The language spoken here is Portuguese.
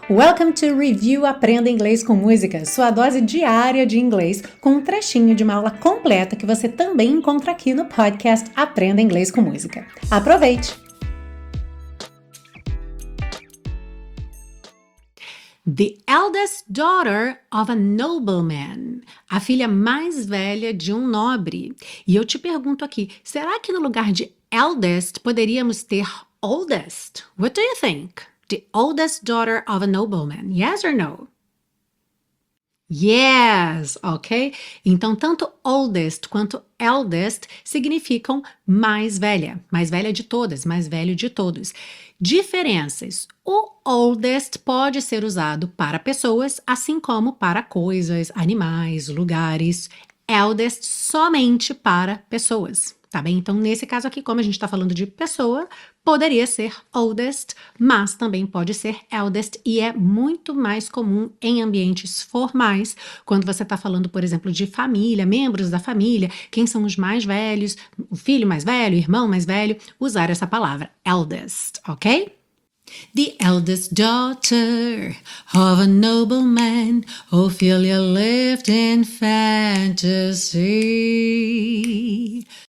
Welcome to Review Aprenda Inglês com Música, sua dose diária de inglês, com um trechinho de uma aula completa que você também encontra aqui no podcast Aprenda Inglês com Música. Aproveite! The eldest daughter of a nobleman. A filha mais velha de um nobre. E eu te pergunto aqui, será que no lugar de eldest poderíamos ter oldest? What do you think? The oldest daughter of a nobleman. Yes or no? Yes, ok? Então, tanto oldest quanto eldest significam mais velha de todas, mais velho de todos. Diferenças. O oldest pode ser usado para pessoas, assim como para coisas, animais, lugares. Eldest somente para pessoas, tá bem? Então, nesse caso aqui, como a gente está falando de pessoa, poderia ser oldest, mas também pode ser eldest e é muito mais comum em ambientes formais, quando você está falando, por exemplo, de família, membros da família, quem são os mais velhos, o filho mais velho, o irmão mais velho, usar essa palavra, eldest, ok? The eldest daughter of a nobleman, Ophelia lived in fantasy.